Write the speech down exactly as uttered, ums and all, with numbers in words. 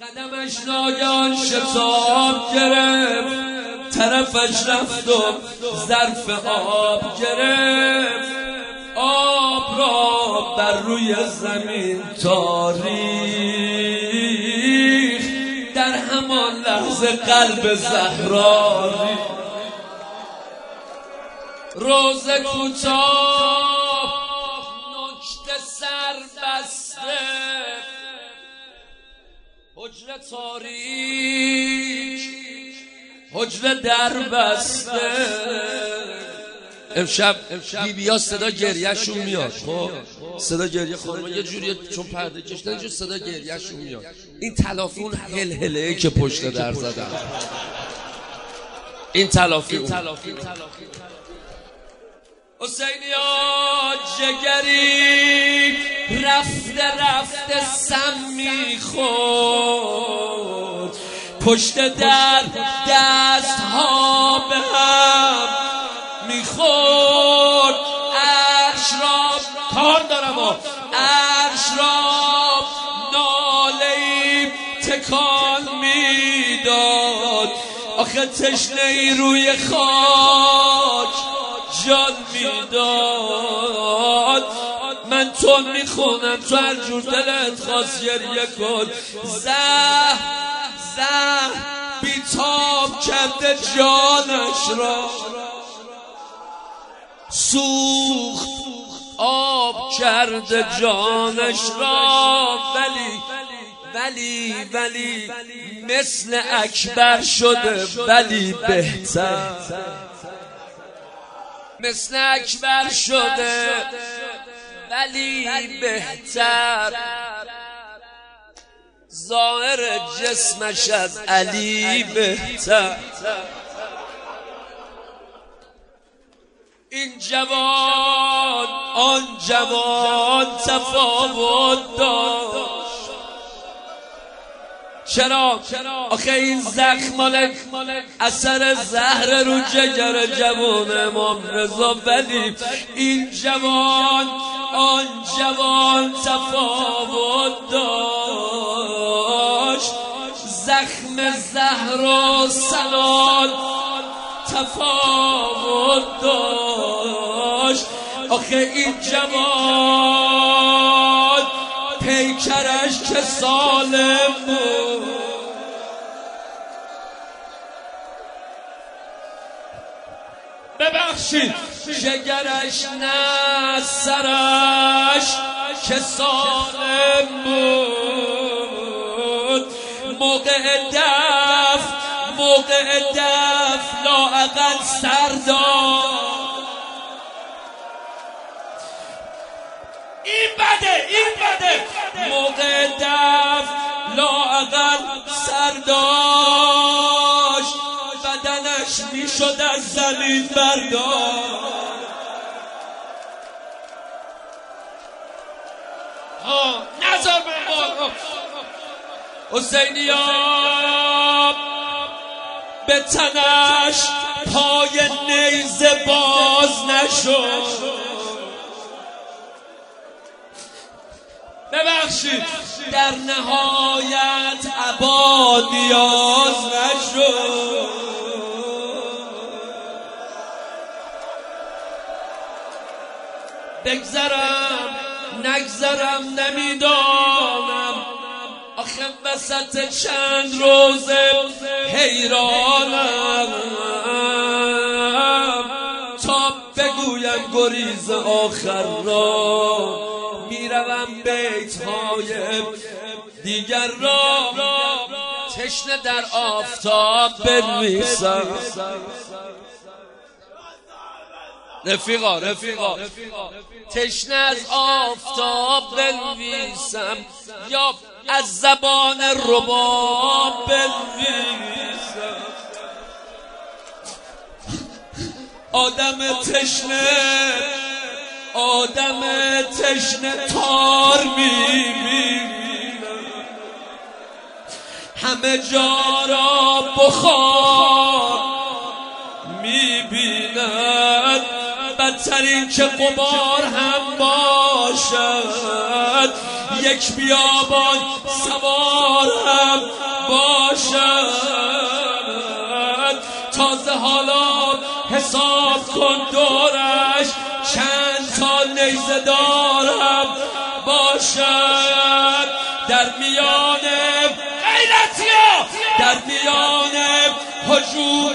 قدمش ناگهان شتاب گرفت، طرفش رفت و ظرف آب گرفت، آب را بر روی زمین تاریخ، در همان لحظه قلب زهرا ریخت. روز کوتاه نکته سر بسته، حجره تاریک حجره در بسته. امشب بیبیا صدا گریهشون میاد، خب صدا گریه خانم یه جوریه چون پرده کشیدن جو صدا گریهشون میاد. این تلافی اون هلهله‌ای که پشت در زدن، این تلافی اون حسینیا جگری رفته رفته سم میخورد، پشت در دست ها به هم میخورد. عرش را کار دارم و عرش را ناله‌ای تکان میداد. آخه تشنه ای روی خاک جان میداد. من تو میخونم تو هر جور دلت خواست گریه کن. زهر زهر بیتاب کرده جانش را، سوخت آب کرده جانش را. ولی ولی ولی مثل اکبر شده، ولی بهتر مثل اکبر شده، ولی بهتر. ظاهر جسمش از علی بهتر. این جوان آن جوان تفاوت داشت. چرا؟ آخه این زخم مال اثر زهر رو جگر جوان امام رضا. ولی این جوان آن جوان تفاوت داشت. زخم زهر و سنان تفاوت داشت. آخه این جوان پیکرش که سالم بود، ببخشید جگرش نه سرش که سالم بود. موقع دف موقع دف لااقل سردار. این بده این بده موقع دف لااقل سرداشت، بدنش میشد از زمین برداشت. ها نظر من حسینیا به تنش پای نیزه باز نشد. ببخشید در نهایت عبا نیاز نشد. بگذرم نگذرم نمیدانم، آخه وسط چند روزه حیرانم تا بگویم گریز آخر را. میروم بیت های دیگر را تشنه در آفتاب بنویسم. رفیقا رفیقا تشنه از آفتاب بنویسم، یا از زبان رباب بنویسم. آدم تشنه آدم تشنه تار میبینم، همه جا را بخار میبیند. بدترین که غبار هم باشد، یک بیابان سوار هم تازه حالا حساب کن دورش چند تا نیزه دارم باشد در میان غیرتیا در میان هجوم